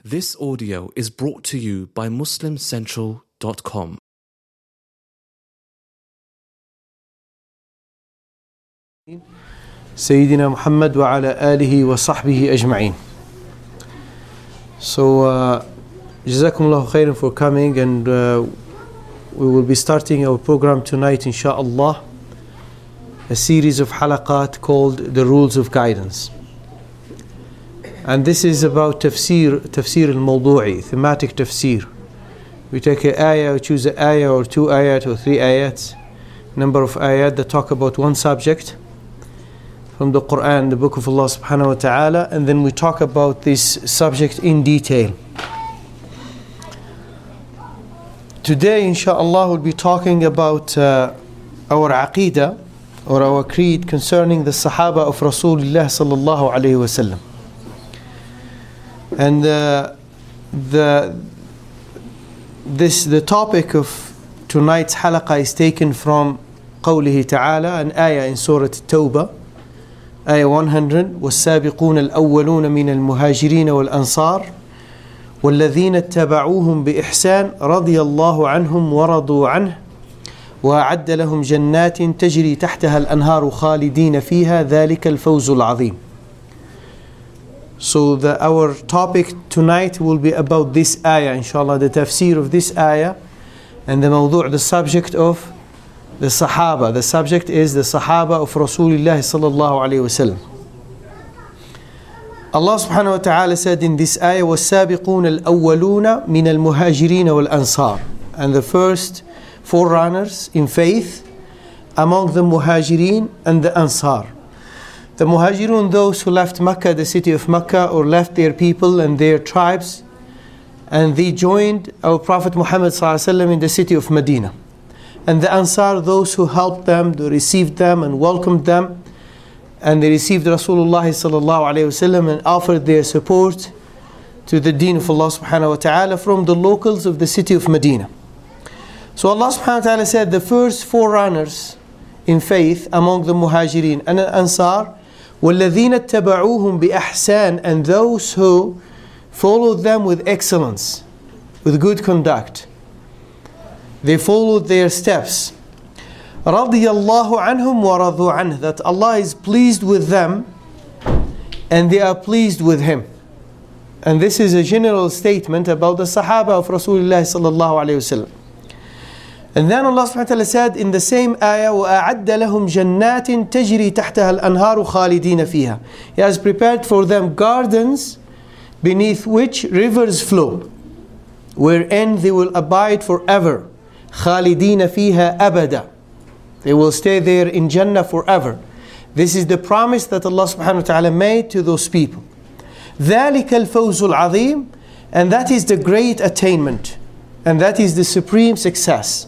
This audio is brought to you by MuslimCentral.com. Sayyidina Muhammad wa ala alihi wa sahbihi ajma'in. So, Jazakumullahu khairan for coming, and we will be starting our program tonight, insha'Allah, a series of halaqat called The Rules of Guidance. And this is about tafsir al-mawdu'i, thematic tafsir. We take an ayah, we choose an ayah or two ayat or three ayats, number of ayat that talk about one subject from the Quran, the book of Allah subhanahu wa ta'ala, and then we talk about this subject in detail. Today, insha'Allah, we'll be talking about our aqidah or our creed concerning the Sahaba of Rasulullah sallallahu alayhi wa sallam. And the topic of tonight's halaqah is taken from قوله تعالى, an ayah in Surah At-Tawbah, ayah 100, وَالسَّابِقُونَ الْأَوَّلُونَ مِنَ الْمُهَاجِرِينَ وَالْأَنصَارِ وَالَّذِينَ اتَّبَعُوهُم بِإِحْسَانٍ رَضِيَ اللَّهُ عَنْهُمْ وَرَضُوا عَنْهُ وَأَعَدَّ لَهُمْ جَنَّاتٍ تَجْرِي تَحْتَهَا الْأَنْهَارُ خَالِدِينَ فِيهَا ذَلِكَ الْفَوْزُ الْعَظِيمُ. So our topic tonight will be about this ayah, inshallah, the tafsir of this ayah, and the mawdu', the subject of the Sahaba. The subject is the Sahaba of Rasulullah sallallahu alayhi wa sallam. Allah subhanahu wa ta'ala said in this ayah, وَالسَّابِقُونَ الْأَوَّلُونَ مِنَ الْمُهَاجِرِينَ وَالْأَنصَارِ, and the first forerunners in faith among the Muhajirin and the Ansar. The Muhajirun, those who left Mecca, the city of Mecca, or left their people and their tribes, and they joined our Prophet Muhammad sallallahu alaihi wasallam in the city of Medina. And the Ansar, those who helped them, they received them and welcomed them, and they received Rasulullah sallallahu alaihi wasallam and offered their support to the deen of Allah subhanahu wa ta'ala from the locals of the city of Medina. So Allah subhanahu wa ta'ala said the first forerunners in faith among the Muhajirin and the Ansar, وَالَّذِينَ اتَّبَعُوهُم بِأَحْسَانٍ, and those who followed them with excellence, with good conduct. They followed their steps. رَضِيَ اللَّهُ عَنْهُمْ وَرَضُوا عَنْهُ, that Allah is pleased with them and they are pleased with Him. And this is a general statement about the Sahaba of Rasulullah sallallahu alayhi wa sallam. And then Allah subhanahu wa ta'ala said in the same ayah, وَأَعَدَّ لَهُمْ جَنَّاتٍ تَجْرِي تَحْتَهَا الْأَنْهَارُ خَالِدِينَ فِيهَا, He has prepared for them gardens beneath which rivers flow, wherein they will abide forever. خَالِدِينَ فِيهَا أَبَدًا, they will stay there in Jannah forever. This is the promise that Allah subhanahu wa ta'ala made to those people. ذَلِكَ الْفَوْزُ الْعَظِيمُ, and that is the great attainment, and that is the supreme success.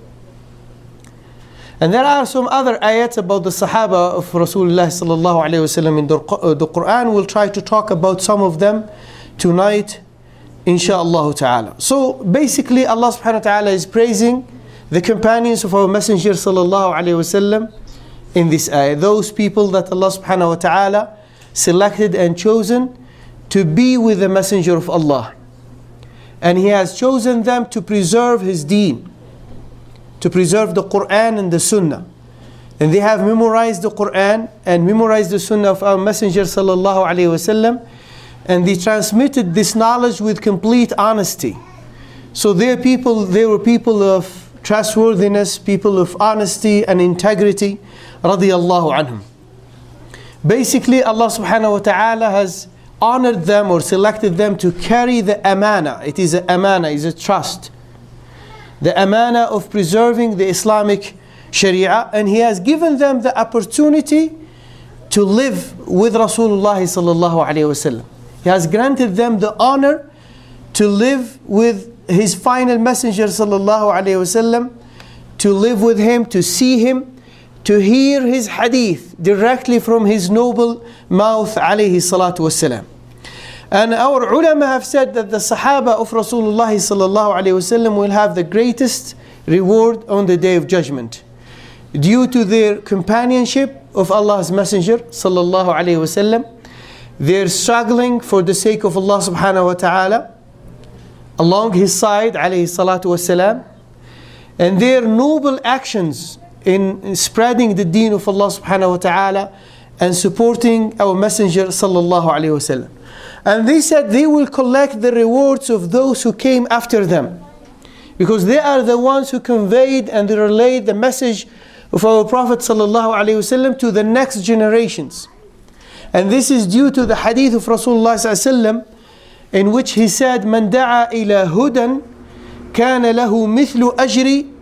And there are some other ayats about the Sahaba of Rasulullah sallallahu alayhi wa sallam in the Quran. We'll try to talk about some of them tonight, insha'Allah ta'ala. So basically Allah subhanahu wa ta'ala is praising the companions of our Messenger sallallahu alayhi wa sallam in this ayah. Those people that Allah subhanahu wa ta'ala selected and chosen to be with the Messenger of Allah. And He has chosen them to preserve His deen, to preserve the Quran and the Sunnah. And they have memorized the Quran and memorized the Sunnah of our Messenger sallallahu alayhi wa sallam, and they transmitted this knowledge with complete honesty. So they were people of trustworthiness, people of honesty and integrity, radiyallahu anhum. Basically, Allah subhanahu wa ta'ala has honored them or selected them to carry the amana. It is an amana, is a trust. The amana of preserving the Islamic Sharia, and He has given them the opportunity to live with Rasulullah sallallahu alayhi wa sallam. He has granted them the honor to live with His final messenger sallallahu alayhi wa sallam, to live with him, to see him, to hear his hadith directly from his noble mouth alayhi salatu wasalam. And our ulama have said that the Sahaba of Rasulullah sallallahu alayhi wasallam will have the greatest reward on the Day of Judgment, due to their companionship of Allah's Messenger sallallahu alayhi wasallam, they're struggling for the sake of Allah subhanahu wa ta'ala, along his side, alayhi salatu wasalam, and their noble actions in spreading the deen of Allah subhanahu wa ta'ala and supporting our messenger sallallahu alayhi wasallam. And they said they will collect the rewards of those who came after them, because they are the ones who conveyed and relayed the message of our Prophet sallallahu alayhi wasallam to the next generations. And this is due to the hadith of Rasulullah sallallahu alayhi wasallam, in which he said, "Man da'a ila hudan kana lahu mithlu ajri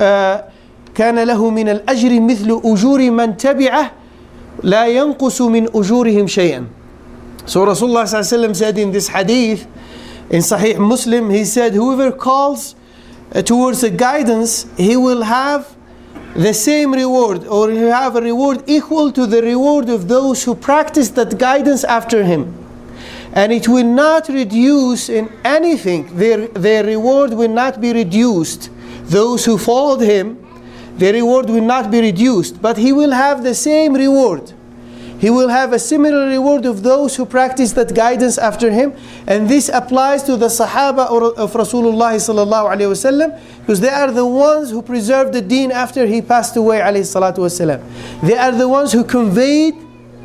kana lahu min al-ajri mithlu ujuri man tabi'ah la yanqusu min ujurihim shay'an." So Rasulullah sallallahu alayhi wasallam said in this hadith in Sahih Muslim, he said, whoever calls towards a guidance, he will have the same reward, or he will have a reward equal to the reward of those who practice that guidance after him. And it will not reduce in anything. Their reward will not be reduced. Those who followed him, their reward will not be reduced, but he will have the same reward. He will have a similar reward of those who practice that guidance after him. And this applies to the Sahaba of Rasulullah sallallahu alayhi wasallam, because they are the ones who preserved the deen after he passed away alayhi salatu wasallam. They are the ones who conveyed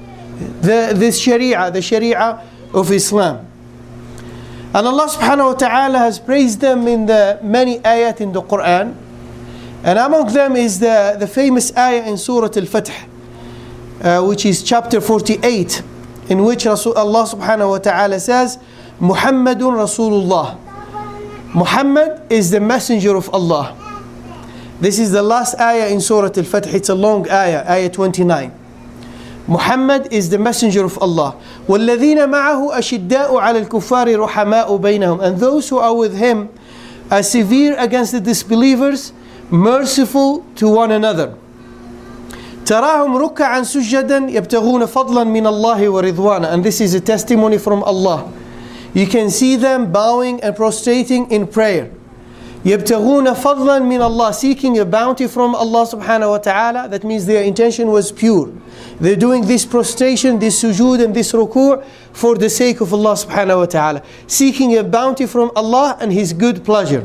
the Sharia of Islam. And Allah subhanahu wa ta'ala has praised them in the many ayat in the Quran. And among them is the famous ayah in Surah Al-Fath, which is chapter 48, in which Allah subhanahu wa ta'ala says, Muhammadun Rasulullah. Muhammad is the messenger of Allah. This is the last ayah in Surah Al-Fath. It's a long ayah, ayah 29. Muhammad is the messenger of Allah. وَالَّذِينَ مَعَهُ أَشِدَّاءُ عَلَى الْكُفَّارِ رُحَمَاءُ بَيْنَهُم. And those who are with him are severe against the disbelievers, merciful to one another. تراهم ركعا سجدا يبتغون فضلا من الله ورضوانا. And this is a testimony from Allah. You can see them bowing and prostrating in prayer. يبتغون فضلا من الله, seeking a bounty from Allah subhanahu wa ta'ala. That means their intention was pure. They're doing this prostration, this sujood and this ruku' for the sake of Allah subhanahu wa ta'ala, seeking a bounty from Allah and His good pleasure.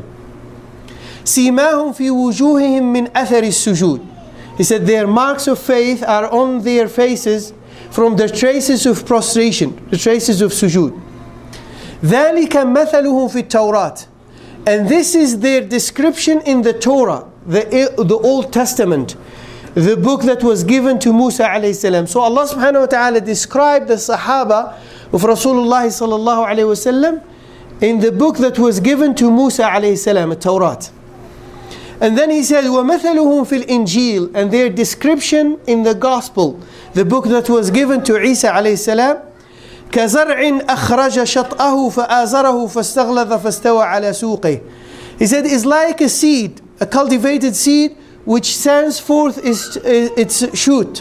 سيماهم في وجوههم من أثر السجود. He said their marks of faith are on their faces from the traces of prostration, the traces of sujood. ذَلِكَ مَثَلُهُمْ فِي التَّوْرَاتِ. And this is their description in the Torah, the Old Testament, the book that was given to Musa alayhi salam. So Allah subhanahu wa ta'ala described the Sahaba of Rasulullah sallallahu alayhi wasallam in the book that was given to Musa alayhi salam, the Torah. And then he said, وَمَثَلُهُمْ فِي الْإِنْجِيلِ. And their description in the Gospel, the book that was given to Isa alayhi salam, كَزَرْعٍ أَخْرَجَ شَطْأَهُ فَآزَرَهُ فَاسْتَغْلَظَ فَاسْتَوَى عَلَى سُوقِهِ. He said, it's like a seed, a cultivated seed, which sends forth its shoot.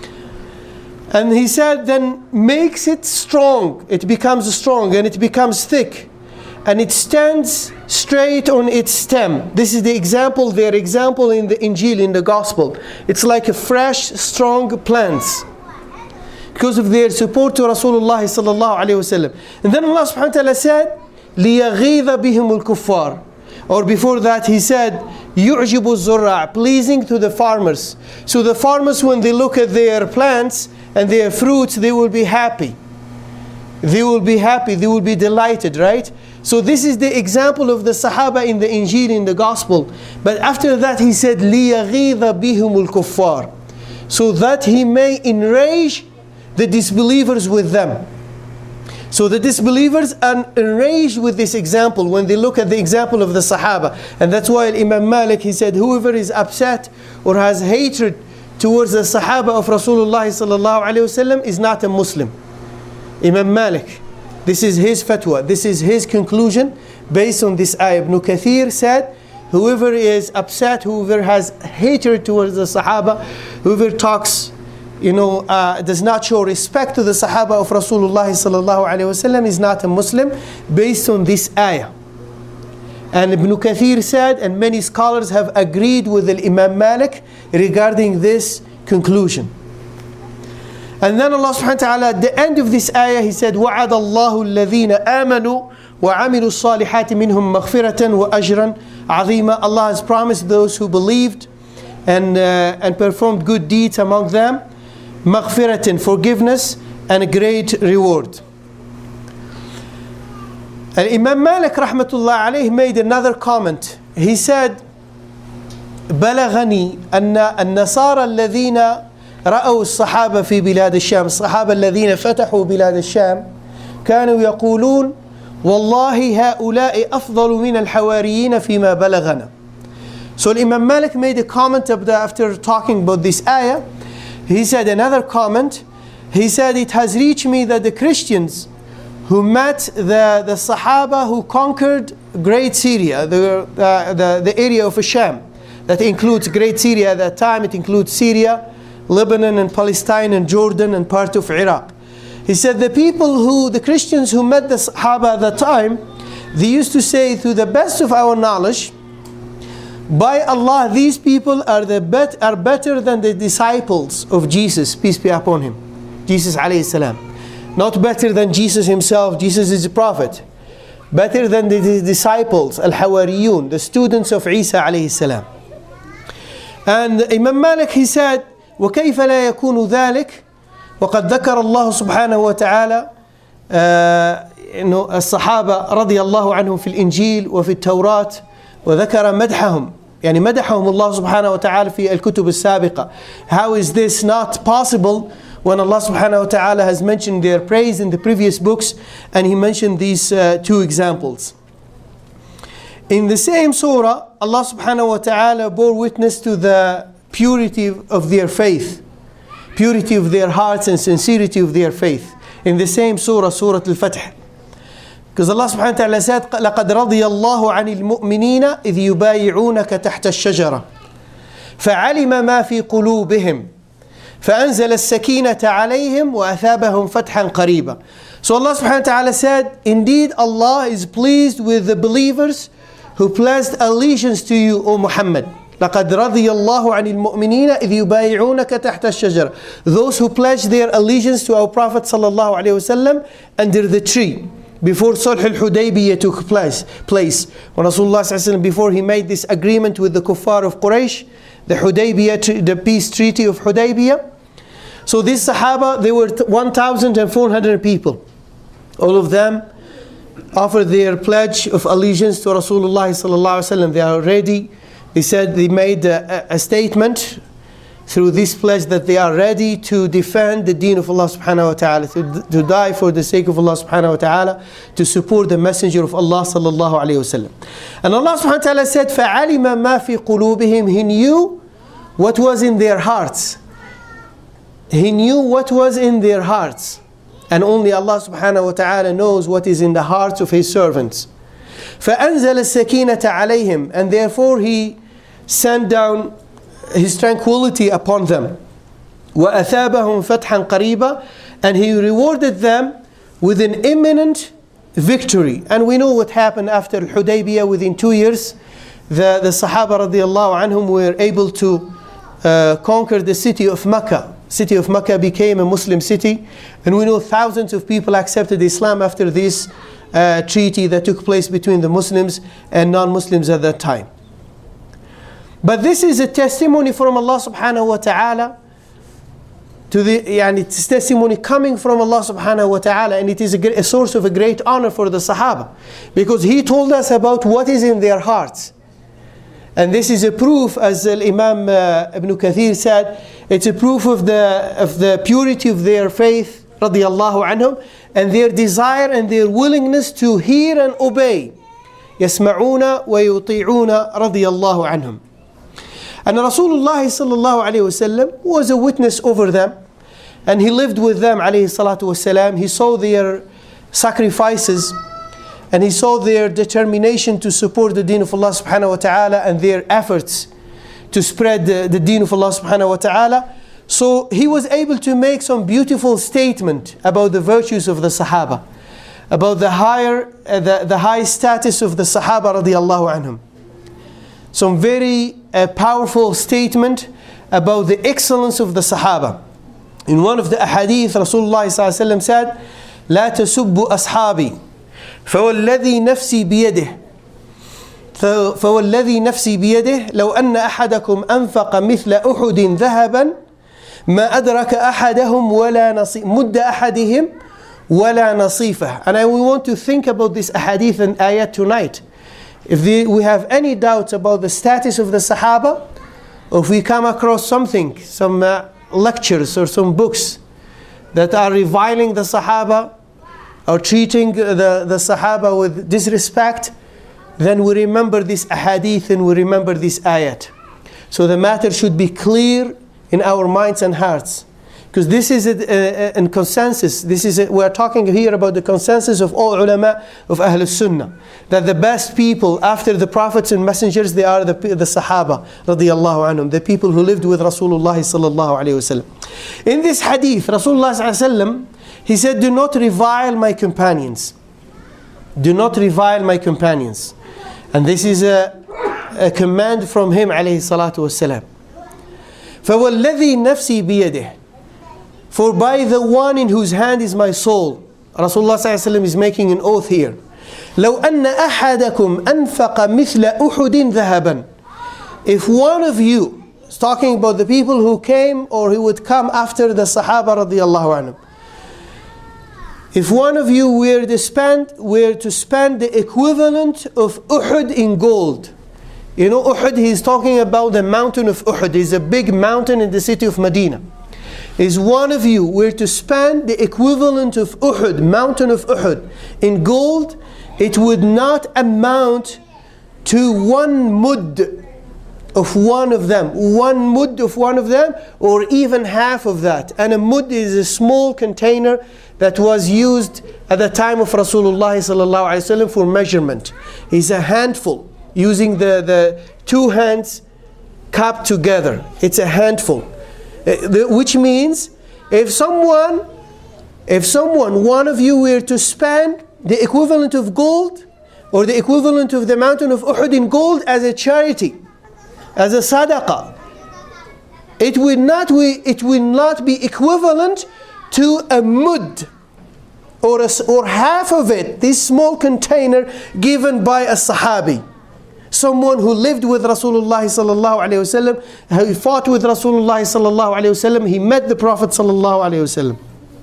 And he said, then makes it strong. It becomes strong and it becomes thick. And it stands straight on its stem. This is the example, their example in the Injil, in the Gospel. It's like a fresh, strong plants, because of their support to Rasulullah sallallahu alayhi wasallam. And then Allah subhanahu wa ta'ala said, لِيَغِيظَ بِهِمُ الْكُفَّارِ. Or before that he said, يُعْجِبُ الزُّرَّعِ, pleasing to the farmers. So the farmers, when they look at their plants and their fruits, they will be happy. They will be happy, they will be delighted, right? So this is the example of the Sahaba in the Injil, in the Gospel. But after that he said, لِيَغِيظَ بِهِمُ الْكُفَّارِ, so that he may enrage the disbelievers with them. So the disbelievers are enraged with this example when they look at the example of the Sahaba. And that's why Imam Malik, he said, whoever is upset or has hatred towards the Sahaba of Rasulullah sallallahu alayhi wasallam is not a Muslim. Imam Malik, this is his fatwa, this is his conclusion based on this ayah. Ibn Kathir said, whoever is upset, whoever has hatred towards the Sahaba, whoever talks, does not show respect to the Sahaba of Rasulullah sallallahu alaihi wasallam is not a Muslim, based on this ayah. And Ibn Kathir said, and many scholars have agreed with Imam Malik regarding this conclusion. And then Allah subhanahu wa ta'ala, at the end of this ayah, He said, وَعَدَ اللَّهُ الَّذِينَ آمَنُوا وَعَمِلُوا الصَّالِحَاتِ مِنْهُمْ مَغْفِرَةً وَأَجْرًا عَظِيمًا. Allah has promised those who believed and performed good deeds among them, maghfiratan, forgiveness, and a great reward. And Imam Malik rahmatullah alayhi made another comment. He said, بلغني أن النصارى الذين رأوا الصحابة في بلاد الشام، الصحابة الذين فتحوا بلاد الشام، كانوا يقولون والله هؤلاء أفضل من الحواريين فيما بلغنا. So Imam Malik made a comment after talking about this ayah. He said another comment. He said, it has reached me that the Christians who met the Sahaba who conquered Great Syria, the area of Sham, that includes Great Syria at that time. It includes Syria, Lebanon and Palestine and Jordan and part of Iraq. He said the Christians who met the Sahaba at that time, they used to say, to the best of our knowledge, by Allah, these people are better than the disciples of Jesus, peace be upon him, Jesus alayhi salam. Not better than Jesus himself, Jesus is a prophet. Better than the disciples, al-Hawariyun, the students of Isa alayhi salam. And Imam Malik, he said, وَكَيْفَ لَا يَكُونُ ذَلِكَ وَقَدْ ذَكَرَ اللَّهُ سُبْحَانَهُ وَتَعَالَى الصحابة رضي الله عنهم في الإنجيل وفي التوراة وذكر مدحهم، يعني مدحهم الله سبحانه وتعالى في الكتب السابقة. How is this not possible when Allah subhanahu wa ta'ala has mentioned their praise in the previous books, and He mentioned these two examples. In the same surah, Allah subhanahu wa ta'ala bore witness to the purity of their faith, purity of their hearts and sincerity of their faith. In the same surah, Surah Al-Fath. Because Allah subhanahu wa ta'ala said, لَقَدْ رَضِيَ اللَّهُ عَنِ الْمُؤْمِنِينَ إِذْ يُبَايِعُونَكَ تَحْتَ الشَّجَرَةِ فَعَلِمَ مَا فِي قُلُوبِهِمْ فأنزل السكينة عليهم وأثابهم فتحا قريبا. So Allah subhanahu wa ta'ala said, indeed Allah is pleased with the believers who pledged allegiance to you, O Muhammad. لقد رضي الله عن المؤمنين إذ يبايعونك تحت الشجرة. Those who pledged their allegiance to our Prophet sallallahu alaihi wasallam under the tree before Sulh al-Hudaybiyah took place. When Rasulullah sallallahu alaihi wasallam, before he made this agreement with the kuffar of Quraysh, the Hudaybiyah, the peace treaty of Hudaybiyah. So these Sahaba, they were 1,400 people. All of them offered their pledge of allegiance to Rasulullah sallallahu alaihi wasallam. They are ready. They said, they made a statement through this pledge that they are ready to defend the deen of Allah subhanahu wa ta'ala, to die for the sake of Allah subhanahu wa ta'ala, to support the messenger of Allah sallallahu alayhi wasallam. And Allah subhanahu wa ta'ala said, فَعَلِمَ مَا فِي قُلُوبِهِمْ. He knew what was in their hearts. He knew what was in their hearts. And only Allah subhanahu wa ta'ala knows what is in the hearts of His servants. فَأَنزَلَ السَّكِينَةَ عَلَيْهِمْ. And therefore He sent down His tranquility upon them. وَأَثَابَهُمْ فَتْحًا قَرِيبًا. And He rewarded them with an imminent victory. And we know what happened after Hudaybiyah. Within 2 years, the Sahaba radiallahu anhum were able to conquer the city of Mecca. City of Mecca became a Muslim city. And we know thousands of people accepted Islam after this treaty that took place between the Muslims and non-Muslims at that time. But this is a testimony from Allah subhanahu wa ta'ala to it's testimony coming from Allah subhanahu wa ta'ala, and it is a source of a great honor for the Sahaba, because He told us about what is in their hearts. And this is a proof, as Imam Ibn Kathir said, it's a proof of the purity of their faith radiyallahu anhum, and their desire and their willingness to hear and obey. يسمعون ويطيعون radiyallahu anhum. And Rasulullah sallallahu alayhi wasallam was a witness over them, and he lived with them alayhi salatu wasalam. He saw their sacrifices, and he saw their determination to support the deen of Allah subhanahu wa ta'ala, and their efforts to spread the deen of Allah subhanahu wa ta'ala. So he was able to make some beautiful statement about the virtues of the Sahaba, about the high status of the Sahaba radiyallahu anhum. Some very powerful statement about the excellence of the Sahaba. In one of the ahadith, Rasulullah ﷺ said, لا تسبوا أصحابي فوالذي نفسي بيده فوالذي نفسي بيده لو أن أحدكم أنفق مثل أحد ذهبا ما أدرك أحدهم ولا نصيف مد أحدهم ولا نصيفه. And we want to think about this ahadith and ayat tonight. If we have any doubts about the status of the Sahaba, or if we come across something, some lectures or some books that are reviling the Sahaba or treating the Sahaba with disrespect, then we remember this ahadith and we remember this ayat. So the matter should be clear in our minds and hearts. Because this is a consensus. We are talking here about the consensus of all ulama of Ahlul Sunnah. That the best people after the prophets and messengers, they are the Sahaba radiyallahu anhum, the people who lived with Rasulullah sallallahu alayhi wasallam. In this hadith, Rasulullah sallallahu alayhi wasallam, he said, do not revile my companions. Do not revile my companions. And this is a command from him alayhi salatu wasalam. فَوَالَّذِي نَفْسِي بِيَدِهِ, for by the one in whose hand is my soul. Rasulullah ﷺ is making an oath here. لَوْ أَنَّ أَحَدَكُمْ أَنْفَقَ مِثْلَ أُحُدٍ ذَهَبًا. If one of you, is talking about the people who came or who would come after the Sahaba radiyallahu anhum. If one of you were to spend the equivalent of Uhud in gold. You know Uhud, he's talking about the mountain of Uhud. It's a big mountain in the city of Medina. Is one of you were to spend the equivalent of Uhud, mountain of Uhud, in gold, it would not amount to one mud of one of them. One mud of one of them, or even half of that. And a mud is a small container that was used at the time of Rasulullah sallallahu alaihi wasallam for measurement. It's a handful, using the two hands cupped together. It's a handful. Which means, if someone, one of you were to spend the equivalent of gold, or the equivalent of the mountain of Uhud in gold as a charity, as a sadaqah, it will not be equivalent to a mud, or half of it, this small container given by a sahabi. Someone who lived with Rasulullah sallallahu alayhi wasallam, who fought with Rasulullah sallallahu alayhi wasallam, he met the Prophet sallallahu alayhi wasallam.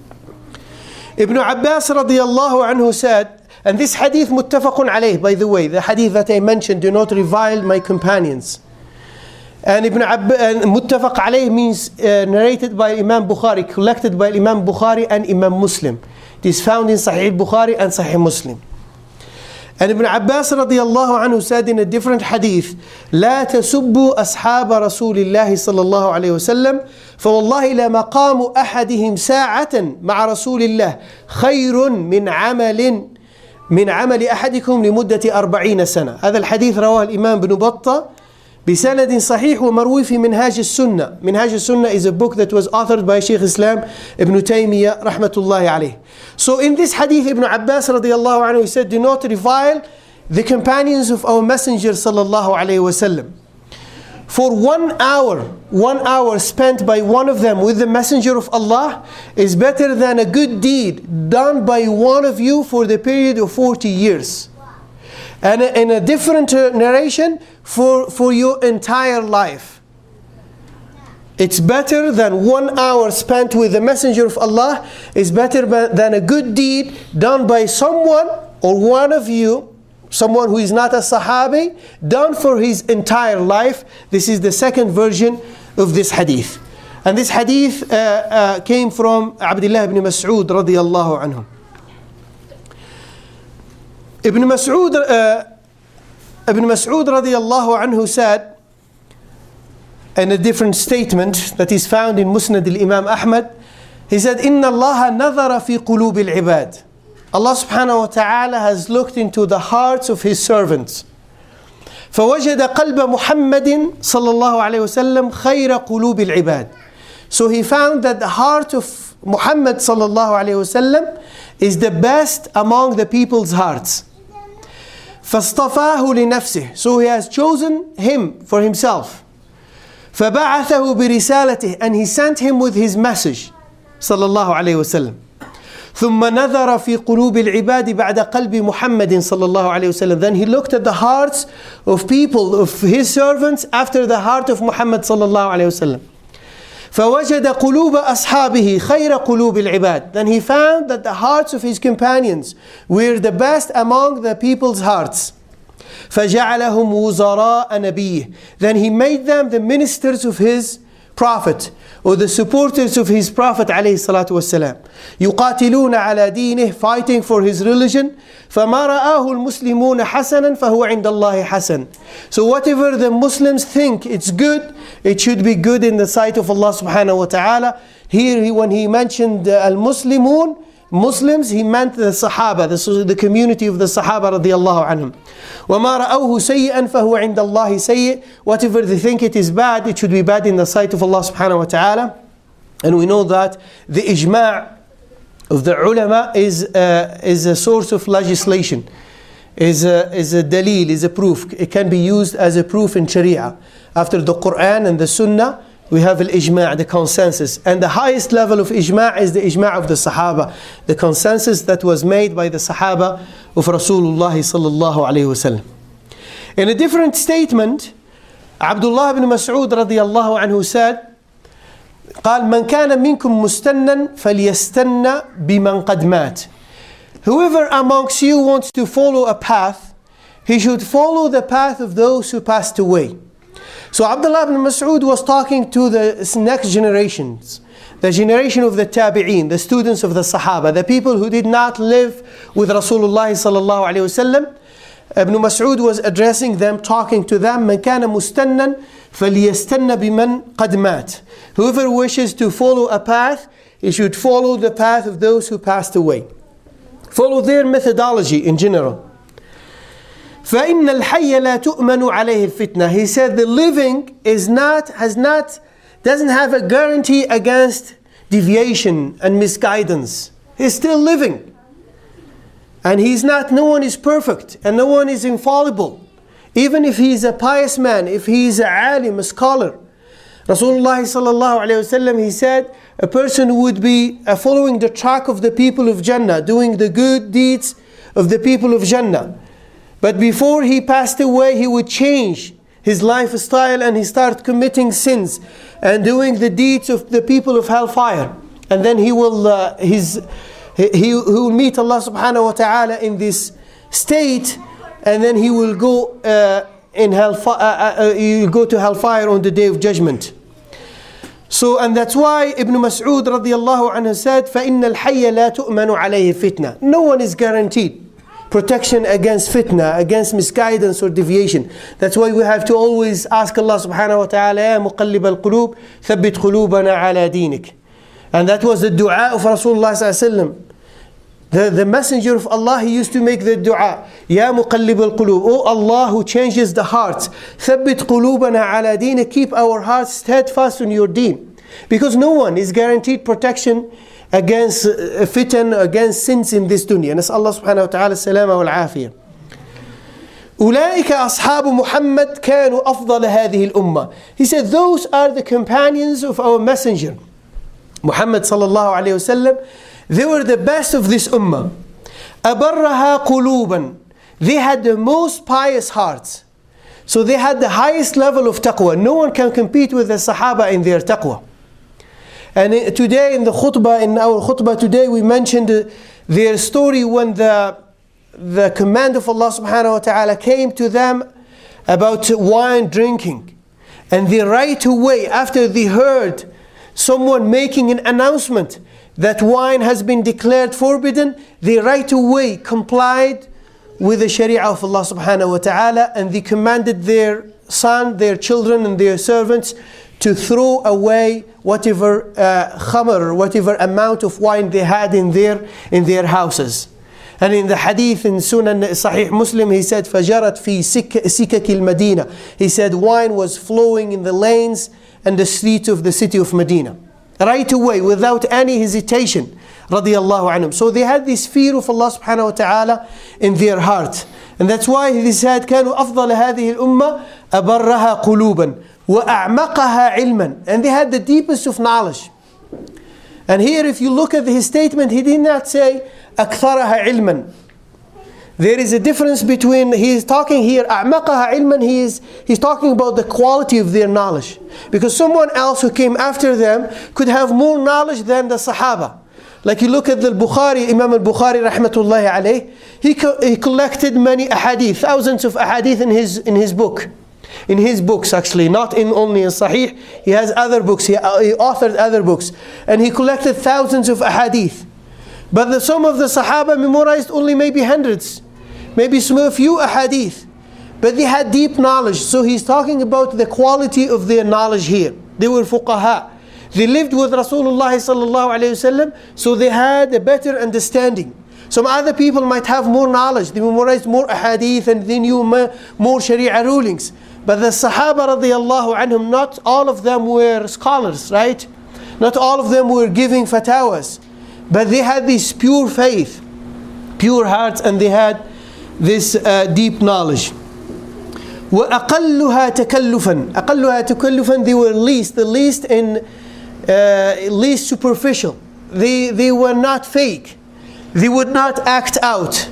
Ibn Abbas radiyallahu anhu said, and this hadith muttafaqun alayh, by the way, the hadith that I mentioned, do not revile my companions. And muttafaq alayh means narrated by Imam Bukhari, collected by Imam Bukhari and Imam Muslim. It is found in Sahih Bukhari and Sahih Muslim. And Ibn Abbas radiyallahu anhu said in a different hadith, لا تسبوا أصحاب رسول الله صلى الله عليه وسلم فوالله لمقام أحدهم ساعة مع رسول الله خير من عمل أحدكم لمدة 40 سنة. هذا الحديث رواه الإمام بن بطة بسند صحيح ومروي في منهاج السنة. منهاج السنة is a book that was authored by Shaykh Islam Ibn Taymiyyah rahmatullahi alayh. So in this hadith, Ibn Abbas radiyallahu anhu, he said, do not revile the companions of our Messenger sallallahu alayhi wasallam. For 1 hour spent by one of them with the Messenger of Allah is better than a good deed done by one of you for the period of 40 years. And in a different narration, for your entire life. It's better than 1 hour spent with the Messenger of Allah, is better than a good deed done by someone or one of you, someone who is not a Sahabi, done for his entire life. This is the second version of this hadith. And this hadith came from Abdullah ibn Mas'ud radiyallahu anhu. Ibn Mas'ud radiyallahu anhu said in a different statement that is found in Musnad al-Imam Ahmad, he said, إِنَّ اللَّهَ نَظَرَ فِي قُلُوبِ الْعِبَادِ. Allah subhanahu wa ta'ala has looked into the hearts of His servants. فَوَجَدَ قَلْبَ مُحَمَّدٍ صَلَّى اللَّهُ عَلَيْهِ وَسَلَّمْ خَيْرَ قُلُوبِ الْعِبَادِ. So he found that the heart of Muhammad sallallahu alayhi wasallam is the best among the people's hearts. فَاصْطَفَاهُ لِنَفْسِهِ. So he has chosen him for himself. فَبَعَثَهُ بِرِسَالَتِهِ. And he sent him with his message. صلى الله عليه وسلم. ثم نظر في قلوب العباد بعد قلب محمد صلى الله عليه وسلم. Then he looked at the hearts of people, of his servants, after the heart of Muhammad صلى الله عليه وسلم. فوجد قلوب أصحابه خير قلوب العباد. Then he found that the hearts of his companions were the best among the people's hearts. فجعلهم وزراء نبيه. Then he made them the ministers of his prophet, or the supporters of his prophet عليه الصلاة والسلام. يقاتلون على دينه, fighting for his religion. فما رآه المسلمون حسنا فهو عند الله حسن. So whatever the Muslims think it's good, it should be good in the sight of Allah subhanahu wa ta'ala. Here when he mentioned al-Muslimun, Muslims, he meant the Sahaba, the community of the Sahaba radiallahu anhum. وَمَا رَأَوْهُ سَيِّئًا فَهُوَ عِنْدَ اللَّهِ سَيِّئ. Whatever they think it is bad, it should be bad in the sight of Allah subhanahu wa ta'ala. And we know that the ijma' of the ulama is a source of legislation, is a dalil, is a proof. It can be used as a proof in Sharia. After the Quran and the Sunnah, we have al-ijma', the consensus. And the highest level of ijma' is the ijma' of the Sahaba, the consensus that was made by the Sahaba of Rasulullah sallallahu alayhi wasallam. In a different statement, Abdullah ibn Mas'ud radiyallahu anhu said, قال من كان منكم مستنا فليستنى بمن قد مات. Whoever amongst you wants to follow a path, he should follow the path of those who passed away. So Abdullah ibn Mas'ud was talking to the next generations, the generation of the tabi'een, the students of the Sahaba, the people who did not live with Rasulullah sallallahu alayhi wasallam. Ibn Mas'ud was addressing them, talking to them. من كان مستنا فليستنى بمن قد مات. Whoever wishes to follow a path, he should follow the path of those who passed away. Follow their methodology in general. فإن الحي لا تؤمن عليه الفتنة. He said the living doesn't have a guarantee against deviation and misguidance. He's still living. And no one is perfect and no one is infallible. Even if he is a pious man, if he is a alim, a scholar. Rasulullah sallallahu alayhi wasallam, he said, a person would be following the track of the people of Jannah, doing the good deeds of the people of Jannah. But before he passed away, he would change his lifestyle and he start committing sins and doing the deeds of the people of hellfire. And then he will meet Allah subhanahu wa ta'ala in this state, and then he will go go to hellfire on the day of judgment. So, and that's why Ibn Mas'ud radiyallahu anhu said, فَإِنَّ الْحَيَّ لَا تُؤْمَنُ عَلَيْهِ فِتْنَةً. No one is guaranteed protection against fitna, against misguidance or deviation. That's why we have to always ask Allah subhanahu wa ta'ala, يَا مُقَلِّبَ الْقُلُوبِ ثَبِّتْ قُلُوبَنَا عَلَى دِينِكَ. And that was the dua of Rasulullah sallallahu alaihi wasallam. The messenger of Allah, he used to make the dua, يَا مُقَلِّبَ الْقُلُوبِ. Oh Allah who changes the hearts, ثَبِّتْ قُلُوبَنَا عَلَى دِينِكَ. Keep our hearts steadfast on your deen. Because no one is guaranteed protection against fitan, against sins in this dunya. نسأل الله سبحانه وتعالى السلامة والعافية. أولئك أصحاب محمد كانوا أفضل هذه الأمة. He said those are the companions of our messenger Muhammad sallallahu alayhi wasallam. They were the best of this ummah. أبرها قلوبا. They had the most pious hearts. So they had the highest level of taqwa. No one can compete with the Sahaba in their taqwa. And today in our khutbah today, we mentioned their story when the command of Allah subhanahu wa ta'ala came to them about wine drinking. And they right away, after they heard someone making an announcement that wine has been declared forbidden, they right away complied with the sharia of Allah subhanahu wa ta'ala, and they commanded their son, their children and their servants to throw away whatever khamr, or whatever amount of wine they had in their houses. And in the hadith in Sunan Sahih Muslim, he said, فَجَرَتْ فِي سِكَكِ الْمَدِينَةِ. He said wine was flowing in the lanes and the streets of the city of Medina. Right away, without any hesitation. Radiyallahu anhum. So they had this fear of Allah subhanahu wa ta'ala in their heart. And that's why he said, كانوا أفضل هذه الأمة أبرها قلوبا وأعمقها علما. And they had the deepest of knowledge. And here if you look at his statement, he did not say أكثرها علما. There is a difference between, he is talking here أعمقها علما, he's talking about the quality of their knowledge. Because someone else who came after them could have more knowledge than the Sahaba. Like you look at the Bukhari, Imam al-Bukhari rahmatullahi alayh, he collected many ahadith, thousands of ahadith in his book. In his books actually, not only in Sahih, he has other books, he authored other books. And he collected thousands of ahadith. But some of the Sahaba memorized only maybe hundreds, maybe a few ahadith. But they had deep knowledge. So he's talking about the quality of their knowledge here. They were fuqaha. They lived with Rasulullah sallallahu alayhi wasallam, so they had a better understanding. Some other people might have more knowledge. They memorized more ahadith and they knew more sharia rulings. But the Sahaba radiyallahu anhum, not all of them were scholars, right? Not all of them were giving fatawas. But they had this pure faith, pure hearts, and they had this deep knowledge. وَأَقَلُّهَا تَكَلُّفًا. أَقَلُّهَا تَكَلُّفًا, they were least superficial. They were not fake. They would not act out.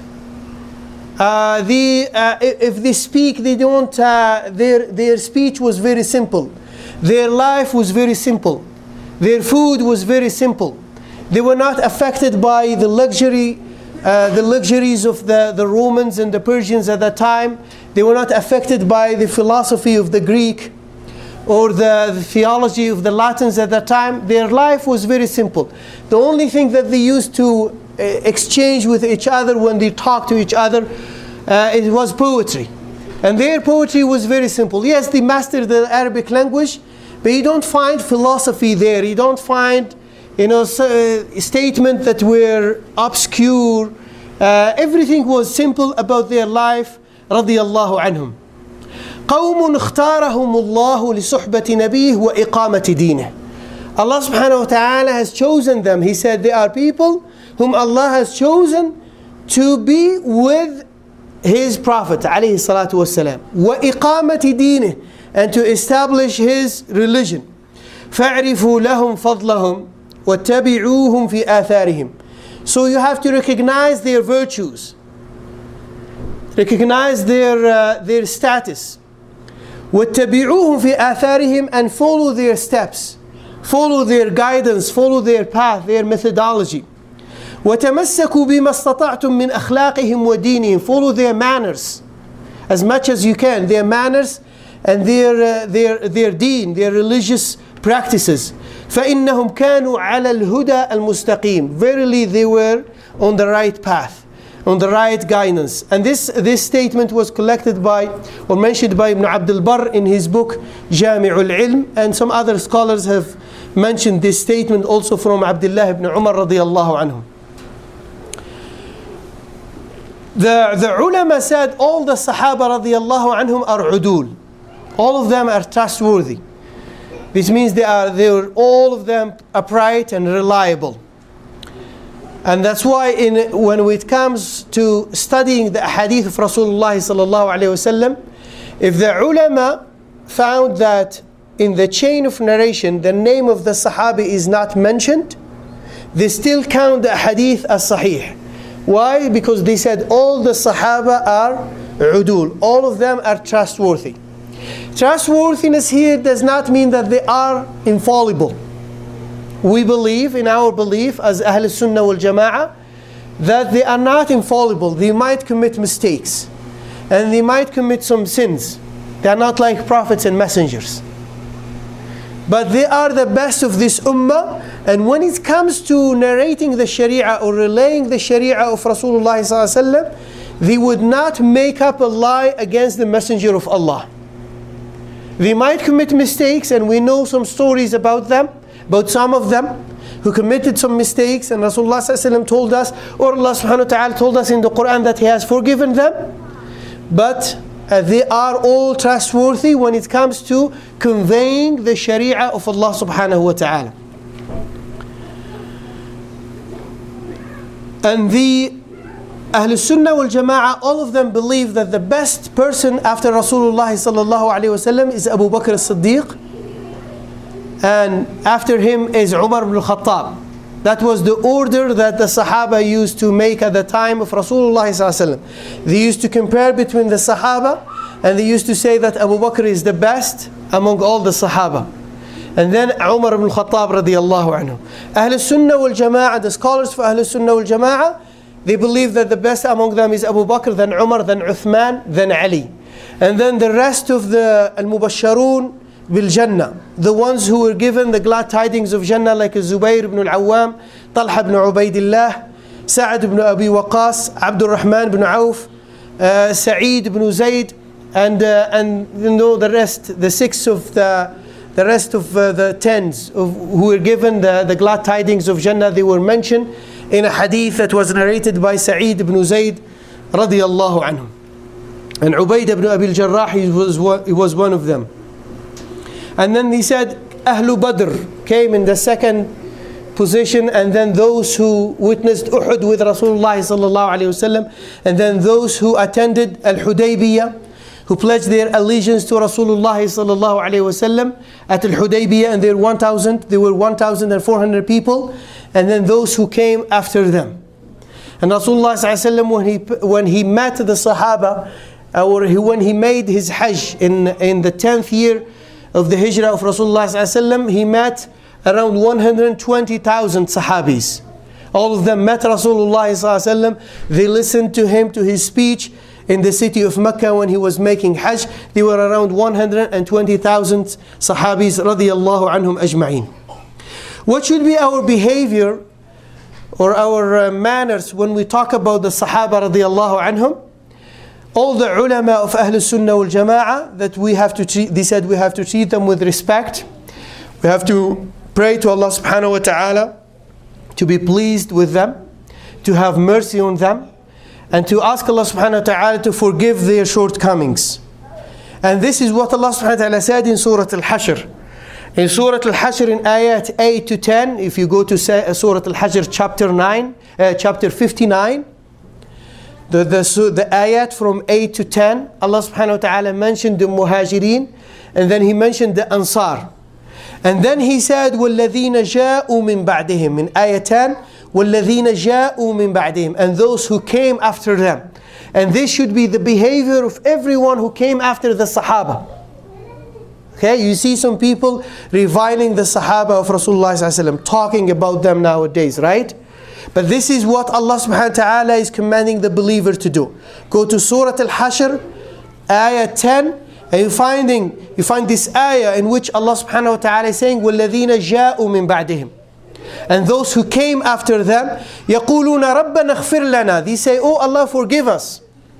If they speak, they don't. Their speech was very simple. Their life was very simple. Their food was very simple. They were not affected by the luxuries of the Romans and the Persians at that time. They were not affected by the philosophy of the Greek or the theology of the Latins at that time. Their life was very simple. The only thing that they used to exchange with each other when they talked to each other, it was poetry. And their poetry was very simple. Yes, they mastered the Arabic language, but you don't find philosophy there. You don't find statements that were obscure. Everything was simple about their life, radiyallahu anhum. قوم اختارهم الله لصحبة نبيه وإقامة دينه. Allah subhanahu wa ta'ala has chosen them. He said they are people whom Allah has chosen to be with His Prophet alayhi salatu wasalam. وإقامة دينه, and to establish His religion. فاعرفوا لهم فضلهم واتبعوهم في آثارهم. So you have to recognize their virtues, recognize their status. واتبعوهم في آثارهم, and follow their steps, follow their guidance, follow their path, their methodology. وتمسكوا بما استطعتم من أخلاقهم ودينهم, follow their manners as much as you can, their manners and their deen, their religious practices. فإنهم كانوا على الهدى المستقيم. Verily they were on the right path, on the right guidance. And this statement was collected by or mentioned by Ibn Abdul Barr in his book Jami'ul Ilm, and some other scholars have mentioned this statement also from Abdullah ibn Umar radiyallahu anhu. The ulama said all the Sahaba radiyallahu anhum are udul. All of them are trustworthy. This means they were all of them upright and reliable. And that's why when it comes to studying the hadith of Rasulullah sallallahu alaihi wasallam, if the ulama found that in the chain of narration the name of the Sahabi is not mentioned, they still count the hadith as sahih. Why? Because they said all the Sahaba are udul. All of them are trustworthy. Trustworthiness here does not mean that they are infallible. We believe, in our belief as Ahl Sunnah wal Jama'ah, that they are not infallible. They might commit mistakes and they might commit some sins. They are not like prophets and messengers. But they are the best of this ummah, and when it comes to narrating the Sharia or relaying the Sharia of Rasulullah sallallahu alaihi wasallam, they would not make up a lie against the Messenger of Allah. They might commit mistakes, and we know some stories about them, about some of them who committed some mistakes, and Rasulullah sallallahu alaihi wasallam told us, or Allah subhanahu wa ta'ala told us in the Quran that He has forgiven them. But they are all trustworthy when it comes to conveying the Sharia of Allah subhanahu wa ta'ala. And the Ahl Sunnah wal Jama'ah, all of them believe that the best person after Rasulullah sallallahu alaihi wasallam is Abu Bakr as-Siddiq, and after him is Umar ibn al-Khattab. That was the order that the Sahaba used to make at the time of Rasulullah sallallahu alaihi wasallam. They used to compare between the Sahaba, and they used to say that Abu Bakr is the best among all the Sahaba. And then Umar ibn Khattab radiyallahu anhu. Ahl Sunnah wal Jama'ah, the scholars for Ahl Sunnah wal Jama'ah, they believe that the best among them is Abu Bakr, then Umar, then Uthman, then Ali. And then the rest of the Al-Mubasharun bil Jannah, the ones who were given the glad tidings of Jannah, like Zubayr ibn al-Awwam, Talha ibn Ubaidillah, Sa'ad ibn Abi Waqas, Abdul Rahman ibn Auf, Sa'id ibn Zayd, and you know the rest, the six of the rest of the tens who were given the glad tidings of Jannah. They were mentioned in a hadith that was narrated by Sa'id ibn Zayd radiyallahu anhu. And Ubayd ibn Abi al-Jarrah, he was one of them. And then he said Ahlu Badr came in the second position, and then those who witnessed Uhud with Rasulullah sallallahu alaihi wasallam, and then those who attended Al-Hudaybiyah, who pledged their allegiance to Rasulullah sallallahu alaihi wasallam at Al-Hudaybiyah, and there were 1,400 people, and then those who came after them. And Rasulullah sallallahu alaihi wasallam, when he met the Sahaba, or when he made his Hajj in the 10th year of the Hijrah of Rasulullah sallallahu alaihi wasallam, he met around 120,000 Sahabis. All of them met Rasulullah sallallahu alaihi wasallam. They listened to him, to his speech in the city of Mecca when he was making Hajj. There were around 120,000 Sahabis radiyallahu anhum ajma'in. What should be our behavior or our manners when we talk about the Sahaba radiyallahu anhum? All the ulama of Ahl Sunnah wal Jama'ah, that we have to treat, they said we have to treat them with respect. We have to pray to Allah subhanahu wa ta'ala to be pleased with them, to have mercy on them, and to ask Allah subhanahu wa ta'ala to forgive their shortcomings. And this is what Allah subhanahu wa ta'ala said in Surah Al-Hashr. In Surah Al-Hashr in ayat 8 to 10, if you go to Surah Al-Hashr chapter 59, the ayat from 8 to 10, Allah subhanahu wa ta'ala mentioned the Muhajirin, and then He mentioned the Ansar. And then He said, وَالَّذِينَ جَاءُوا مِن بَعْدِهِمْ, in ayat 10, وَالَّذِينَ جَاءُوا مِن بَعْدِهِمْ, and those who came after them. And this should be the behavior of everyone who came after the Sahaba. Okay, you see some people reviling the Sahaba of Rasulullah sallallahu alaihi wasallam, talking about them nowadays, right? But this is what Allah subhanahu wa ta'ala is commanding the believer to do. Go to Surah Al-Hashr, ayah 10, and you find this ayah in which Allah subhanahu wa ta'ala is saying, وَالَّذِينَ جَاءُوا مِن بَعْدِهِمْ, and those who came after them, يَقُولُونَ رَبَّنَا اغْفِرْ لَنَا, they say, oh Allah, forgive us.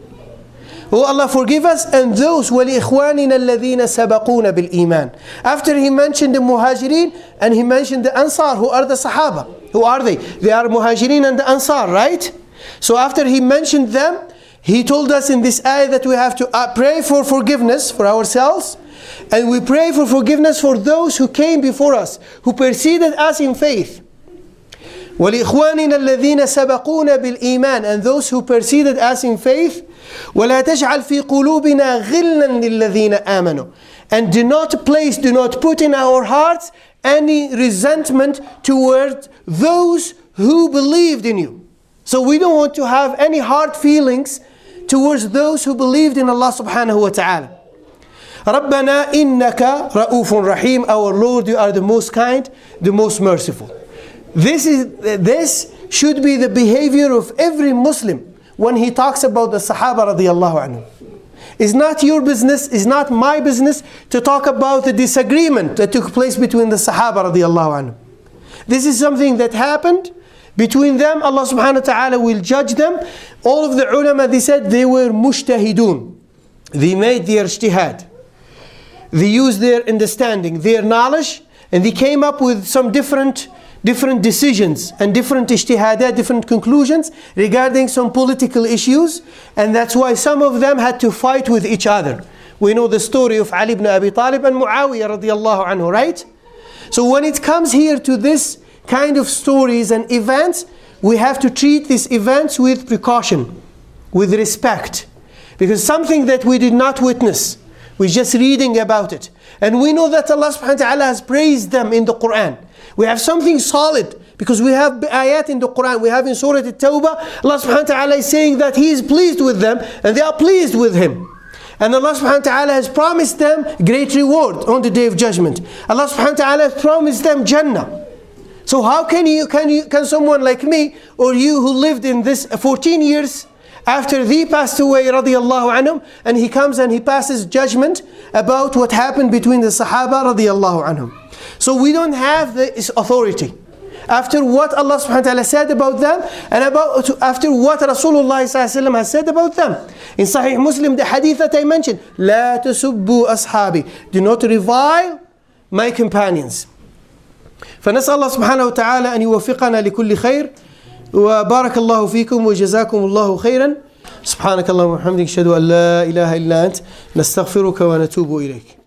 Oh Allah, forgive us, and those وَلِإِخْوَانِنَا الَّذِينَ سَبَقُونَ بِالْإِيمَانِ. After He mentioned the Muhajirin, and He mentioned the Ansar, who are the Sahaba. Who are they? They are Muhajirin and the Ansar, right? So after He mentioned them, He told us in this ayah that we have to pray for forgiveness for ourselves, and we pray for forgiveness for those who came before us, who preceded us in faith. وَلِإِخْوَانِنَا الَّذِينَ سَبَقُونَ بِالْإِيمَانِ, and those who preceded us in faith. وَلَا تَجْعَلْ فِي قُلُوبِنَا غِلًّا لِلَّذِينَ آمَنُوا, and do not put in our hearts any resentment toward those who believed in you. So we don't want to have any hard feelings towards those who believed in Allah subhanahu wa ta'ala. رَبَّنَا إِنَّكَ رَؤُوفٌ رَحِيمٌ, our Lord, you are the most kind, the most merciful. This should be the behavior of every Muslim when he talks about the Sahaba radiyallahu anhu. It's not your business, it's not my business to talk about the disagreement that took place between the Sahaba radiyallahu anhu. This is something that happened between them. Allah subhanahu wa ta'ala will judge them. All of the ulama, they said they were mujtahidun. They made their ijtihad. They used their understanding, their knowledge, and they came up with some different decisions and different ijtihadat, different conclusions regarding some political issues, and that's why some of them had to fight with each other. We know the story of Ali ibn Abi Talib and Muawiyah radiyallahu anhu, right? So when it comes here to this kind of stories and events, we have to treat these events with precaution, with respect, because something that we did not witness, we're just reading about it, and we know that Allah subhanahu wa ta'ala has praised them in the Quran. We have something solid Because we have ayat in the Quran, we have in Surah At-Tawbah, Allah subhanahu wa ta'ala is saying that He is pleased with them and they are pleased with Him. And Allah subhanahu wa ta'ala has promised them great reward on the Day of Judgment. Allah subhanahu wa ta'ala has promised them Jannah. So how can someone like me or you who lived in this 14 years after they passed away radiyallahu anhum, and he comes and he passes judgment about what happened between the Sahaba radiyallahu anhum. So we don't have this authority. After what Allah subhanahu wa ta'ala said about them and after what Rasulullah sallallahu alaihi wasallam has said about them. In Sahih Muslim, the hadith that I mentioned, لا تسبوا أصحابي, do not revile my companions. فنسأل الله سبحانه وتعالى أن يوفقنا لكل خير وبارك الله فيكم وجزاكم الله خيرا. سبحانك اللهم وبحمدك أشهد أن لا إله إلا أنت نستغفرك ونتوب إليك.